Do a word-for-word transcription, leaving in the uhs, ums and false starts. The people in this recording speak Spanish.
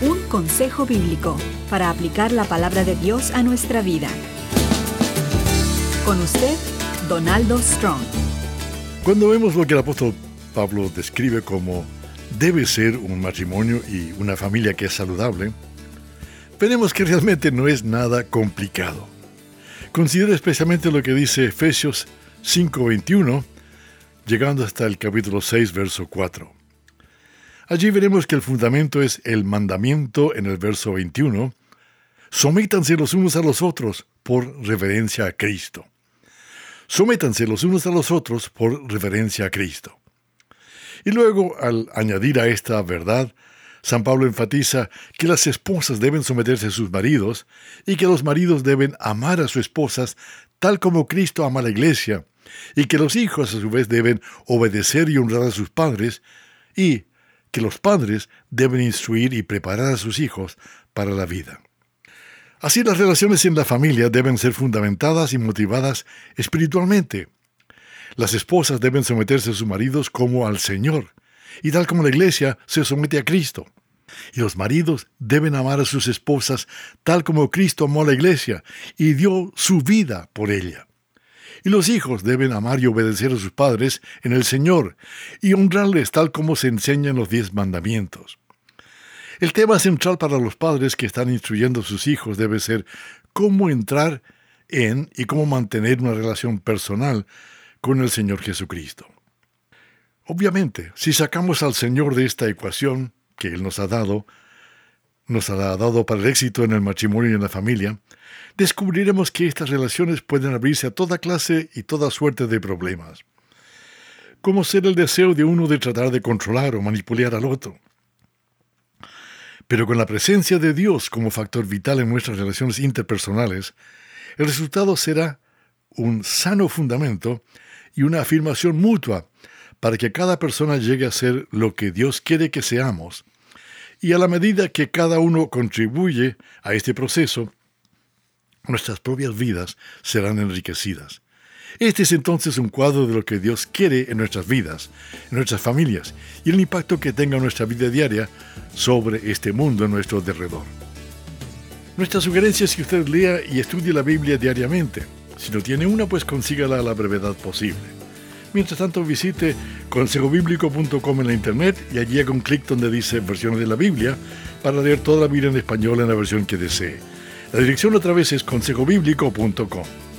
Un consejo bíblico para aplicar la palabra de Dios a nuestra vida. Con usted, Donaldo Strong. Cuando vemos lo que el apóstol Pablo describe como debe ser un matrimonio y una familia que es saludable, veremos que realmente no es nada complicado. Considera especialmente lo que dice Efesios cinco veintiuno, llegando hasta el capítulo seis, verso cuatro. Allí veremos que el fundamento es el mandamiento en el verso veintiuno: sométanse los unos a los otros por reverencia a Cristo. Sométanse los unos a los otros por reverencia a Cristo. Y luego, al añadir a esta verdad, San Pablo enfatiza que las esposas deben someterse a sus maridos y que los maridos deben amar a sus esposas tal como Cristo ama a la iglesia, y que los hijos a su vez deben obedecer y honrar a sus padres, y que los padres deben instruir y preparar a sus hijos para la vida. Así, las relaciones en la familia deben ser fundamentadas y motivadas espiritualmente. Las esposas deben someterse a sus maridos como al Señor, y tal como la iglesia se somete a Cristo. Y los maridos deben amar a sus esposas tal como Cristo amó a la iglesia y dio su vida por ella. Y los hijos deben amar y obedecer a sus padres en el Señor y honrarles tal como se enseña en los diez mandamientos. El tema central para los padres que están instruyendo a sus hijos debe ser cómo entrar en y cómo mantener una relación personal con el Señor Jesucristo. Obviamente, si sacamos al Señor de esta ecuación que Él nos ha dado, nos ha dado para el éxito en el matrimonio y en la familia, descubriremos que estas relaciones pueden abrirse a toda clase y toda suerte de problemas, como ser el deseo de uno de tratar de controlar o manipular al otro. Pero con la presencia de Dios como factor vital en nuestras relaciones interpersonales, el resultado será un sano fundamento y una afirmación mutua para que cada persona llegue a ser lo que Dios quiere que seamos. Y a la medida que cada uno contribuye a este proceso, nuestras propias vidas serán enriquecidas. Este es entonces un cuadro de lo que Dios quiere en nuestras vidas, en nuestras familias, y el impacto que tenga nuestra vida diaria sobre este mundo en nuestro derredor. Nuestra sugerencia es que usted lea y estudie la Biblia diariamente. Si no tiene una, pues consígala a la brevedad posible. Mientras tanto, visite consejo bíblico punto com en la internet y allí haga un clic donde dice versiones de la Biblia para leer toda la Biblia en español en la versión que desee. La dirección otra vez es consejo bíblico punto com.